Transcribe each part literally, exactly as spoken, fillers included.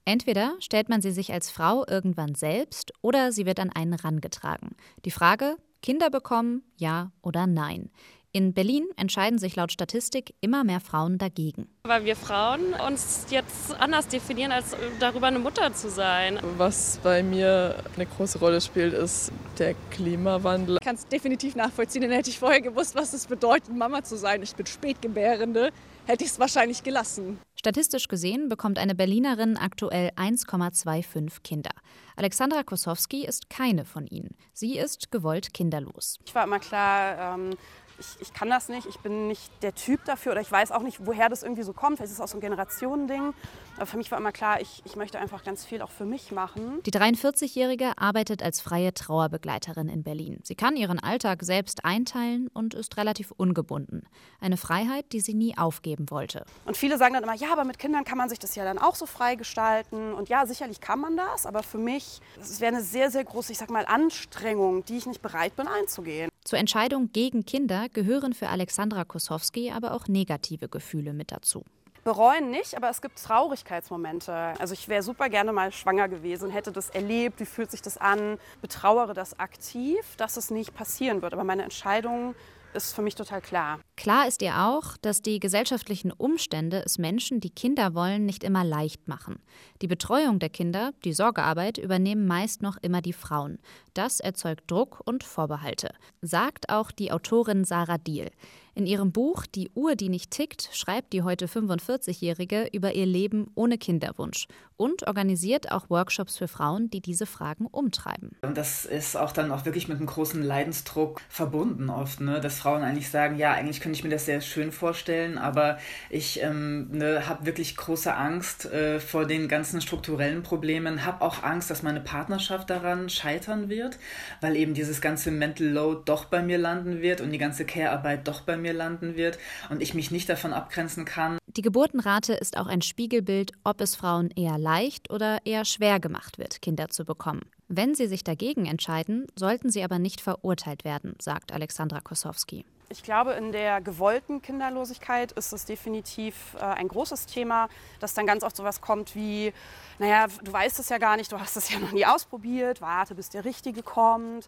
Entweder stellt man sie sich als Frau irgendwann selbst oder sie wird an einen rangetragen. Die Frage, Kinder bekommen, ja oder nein. In Berlin entscheiden sich laut Statistik immer mehr Frauen dagegen. Weil wir Frauen uns jetzt anders definieren, als darüber eine Mutter zu sein. Was bei mir eine große Rolle spielt, ist der Klimawandel. Ich kann es definitiv nachvollziehen, denn hätte ich vorher gewusst, was es bedeutet, Mama zu sein. Ich bin Spätgebärende, hätte ich es wahrscheinlich gelassen. Statistisch gesehen bekommt eine Berlinerin aktuell eins Komma fünfundzwanzig Kinder. Alexandra Kosowski ist keine von ihnen. Sie ist gewollt kinderlos. Ich war immer klar, ähm, ich, ich kann das nicht, ich bin nicht der Typ dafür oder ich weiß auch nicht, woher das irgendwie so kommt. Vielleicht ist es auch so ein Generationending. Aber für mich war immer klar, ich, ich möchte einfach ganz viel auch für mich machen. Die dreiundvierzig-Jährige arbeitet als freie Trauerbegleiterin in Berlin. Sie kann ihren Alltag selbst einteilen und ist relativ ungebunden. Eine Freiheit, die sie nie aufgeben wollte. Und viele sagen dann immer, ja, aber mit Kindern kann man sich das ja dann auch so frei gestalten. Und ja, sicherlich kann man das, aber für mich, es wäre eine sehr, sehr große, ich sag mal, Anstrengung, die ich nicht bereit bin einzugehen. Zur Entscheidung gegen Kinder gehören für Alexandra Kosowski aber auch negative Gefühle mit dazu. Bereuen nicht, aber es gibt Traurigkeitsmomente. Also ich wäre super gerne mal schwanger gewesen, hätte das erlebt, wie fühlt sich das an, betrauere das aktiv, dass es nicht passieren wird. Aber meine Entscheidung ist für mich total klar. Klar ist ihr auch, dass die gesellschaftlichen Umstände es Menschen, die Kinder wollen, nicht immer leicht machen. Die Betreuung der Kinder, die Sorgearbeit übernehmen meist noch immer die Frauen. Das erzeugt Druck und Vorbehalte, sagt auch die Autorin Sarah Diehl. In ihrem Buch Die Uhr, die nicht tickt, schreibt die heute fünfundvierzig-Jährige über ihr Leben ohne Kinderwunsch und organisiert auch Workshops für Frauen, die diese Fragen umtreiben. Und das ist auch dann auch wirklich mit einem großen Leidensdruck verbunden oft, ne? Dass Frauen eigentlich sagen, ja, eigentlich könnte ich mir das sehr schön vorstellen, aber ich ähm, ne, habe wirklich große Angst äh, vor den ganzen strukturellen Problemen, habe auch Angst, dass meine Partnerschaft daran scheitern wird, weil eben dieses ganze Mental Load doch bei mir landen wird und die ganze Care-Arbeit doch bei mir landen wird und ich mich nicht davon abgrenzen kann. Die Geburtenrate ist auch ein Spiegelbild, ob es Frauen eher leicht oder eher schwer gemacht wird, Kinder zu bekommen. Wenn sie sich dagegen entscheiden, sollten sie aber nicht verurteilt werden, sagt Alexandra Kosowski. Ich glaube, in der gewollten Kinderlosigkeit ist es definitiv äh, ein großes Thema, dass dann ganz oft sowas kommt wie, naja, du weißt es ja gar nicht, du hast es ja noch nie ausprobiert, warte, bis der Richtige kommt.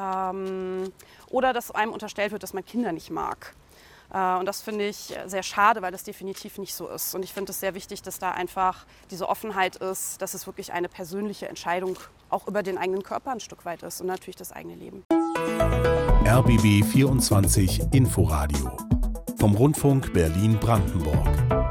Ähm, oder dass einem unterstellt wird, dass man Kinder nicht mag. Äh, und das finde ich sehr schade, weil das definitiv nicht so ist. Und ich finde es sehr wichtig, dass da einfach diese Offenheit ist, dass es wirklich eine persönliche Entscheidung auch über den eigenen Körper ein Stück weit ist und natürlich das eigene Leben. R B B vierundzwanzig Inforadio vom Rundfunk Berlin-Brandenburg.